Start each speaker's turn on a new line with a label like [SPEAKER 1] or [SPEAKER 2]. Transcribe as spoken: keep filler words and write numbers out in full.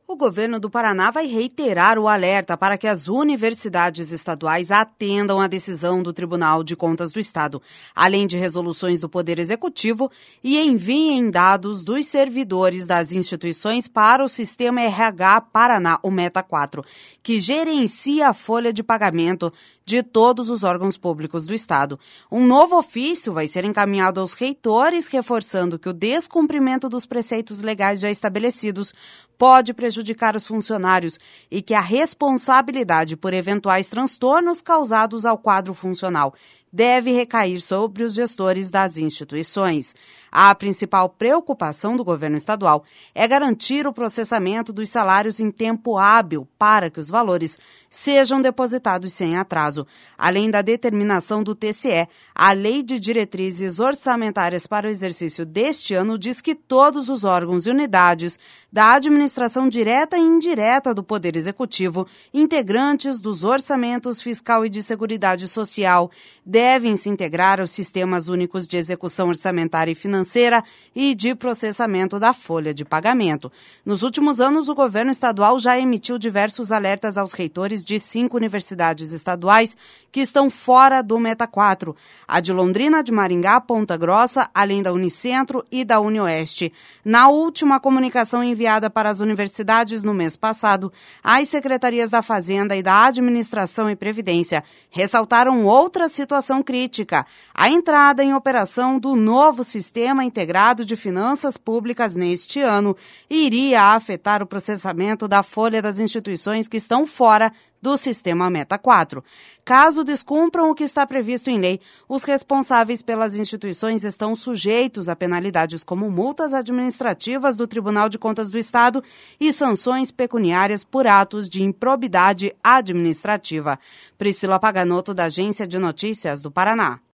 [SPEAKER 1] O governo do Paraná vai reiterar o alerta para que as universidades estaduais atendam à decisão do Tribunal de Contas do Estado, além de resoluções do Poder Executivo, e enviem dados dos servidores das instituições para o Sistema R H Paraná, o Meta quatro, que gerencia a folha de pagamento de todos os órgãos públicos do Estado. Um novo ofício vai ser encaminhado aos reitores, reforçando que o descumprimento dos preceitos legais já estabelecidos pode prejudicar os funcionários e que a responsabilidade por eventuais transtornos causados ao quadro funcional deve recair sobre os gestores das instituições. A principal preocupação do governo estadual é garantir o processamento dos salários em tempo hábil para que os valores sejam depositados sem atraso. Além da determinação do T C E, a Lei de Diretrizes Orçamentárias para o exercício deste ano diz que todos os órgãos e unidades da administração direta e indireta do Poder Executivo, integrantes dos orçamentos fiscal e de seguridade social, devem se integrar aos sistemas únicos de execução orçamentária e financeira e de processamento da folha de pagamento. Nos últimos anos, o governo estadual já emitiu diversos alertas aos reitores de cinco universidades estaduais que estão fora do Meta quatro, a de Londrina, de Maringá, Ponta Grossa, além da Unicentro e da Unioeste. Na última comunicação enviada para as universidades no mês passado, as secretarias da Fazenda e da Administração e Previdência ressaltaram outra situação crítica: a entrada em operação do novo Sistema Integrado de Finanças Públicas neste ano iria afetar o processamento da folha das instituições que estão fora do Sistema Meta quatro. Caso descumpram o que está previsto em lei, os responsáveis pelas instituições estão sujeitos a penalidades como multas administrativas do Tribunal de Contas do Estado e sanções pecuniárias por atos de improbidade administrativa. Priscila Paganoto, da Agência de Notícias do Paraná.